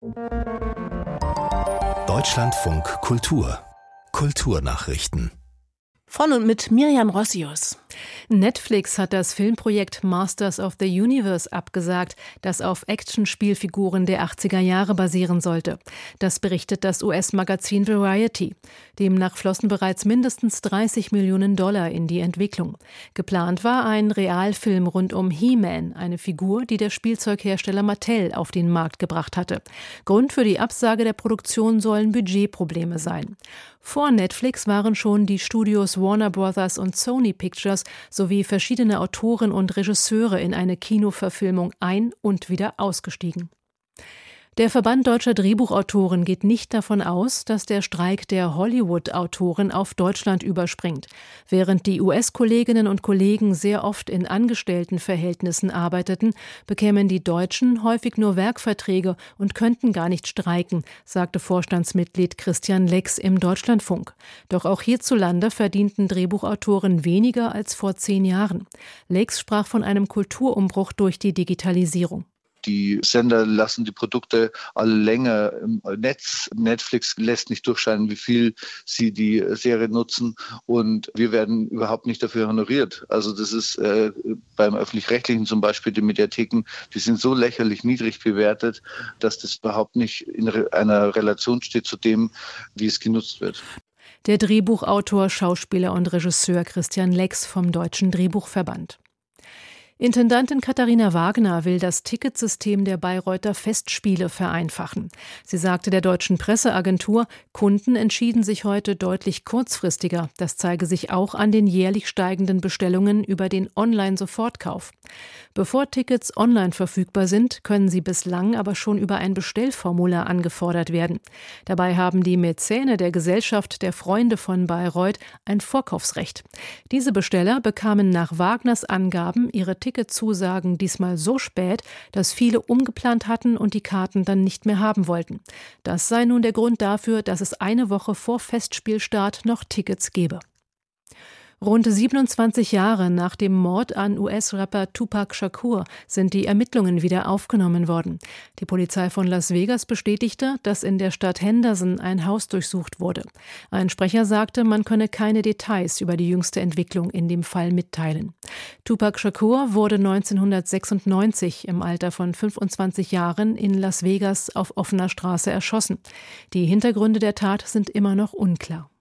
Deutschlandfunk Kultur. Kulturnachrichten. Von und mit Miriam Rossius. Netflix hat das Filmprojekt Masters of the Universe abgesagt, das auf Actionspielfiguren der 80er Jahre basieren sollte. Das berichtet das US-Magazin Variety. Demnach flossen bereits mindestens $30 Millionen in die Entwicklung. Geplant war ein Realfilm rund um He-Man, eine Figur, die der Spielzeughersteller Mattel auf den Markt gebracht hatte. Grund für die Absage der Produktion sollen Budgetprobleme sein. Vor Netflix waren schon die Studios Warner Bros. Und Sony Pictures sowie verschiedene Autoren und Regisseure in eine Kinoverfilmung ein- und wieder ausgestiegen. Der Verband deutscher Drehbuchautoren geht nicht davon aus, dass der Streik der Hollywood-Autoren auf Deutschland überspringt. Während die US-Kolleginnen und Kollegen sehr oft in Angestelltenverhältnissen arbeiteten, bekämen die Deutschen häufig nur Werkverträge und könnten gar nicht streiken, sagte Vorstandsmitglied Christian Lex im Deutschlandfunk. Doch auch hierzulande verdienten Drehbuchautoren weniger als vor 10 Jahren. Lex sprach von einem Kulturumbruch durch die Digitalisierung. Die Sender lassen die Produkte alle länger im Netz. Netflix lässt nicht durchscheinen, wie viel sie die Serie nutzen. Und wir werden überhaupt nicht dafür honoriert. Also das ist beim Öffentlich-Rechtlichen zum Beispiel, die Mediatheken, die sind so lächerlich niedrig bewertet, dass das überhaupt nicht in einer Relation steht zu dem, wie es genutzt wird. Der Drehbuchautor, Schauspieler und Regisseur Christian Lex vom Deutschen Drehbuchverband. Intendantin Katharina Wagner will das Ticketsystem der Bayreuther Festspiele vereinfachen. Sie sagte der deutschen Presseagentur, Kunden entschieden sich heute deutlich kurzfristiger. Das zeige sich auch an den jährlich steigenden Bestellungen über den Online-Sofortkauf. Bevor Tickets online verfügbar sind, können sie bislang aber schon über ein Bestellformular angefordert werden. Dabei haben die Mäzene der Gesellschaft der Freunde von Bayreuth ein Vorkaufsrecht. Diese Besteller bekamen nach Wagners Angaben ihre Ticketzusagen diesmal so spät, dass viele umgeplant hatten und die Karten dann nicht mehr haben wollten. Das sei nun der Grund dafür, dass es eine Woche vor Festspielstart noch Tickets gebe. Rund 27 Jahre nach dem Mord an US-Rapper Tupac Shakur sind die Ermittlungen wieder aufgenommen worden. Die Polizei von Las Vegas bestätigte, dass in der Stadt Henderson ein Haus durchsucht wurde. Ein Sprecher sagte, man könne keine Details über die jüngste Entwicklung in dem Fall mitteilen. Tupac Shakur wurde 1996 im Alter von 25 Jahren in Las Vegas auf offener Straße erschossen. Die Hintergründe der Tat sind immer noch unklar.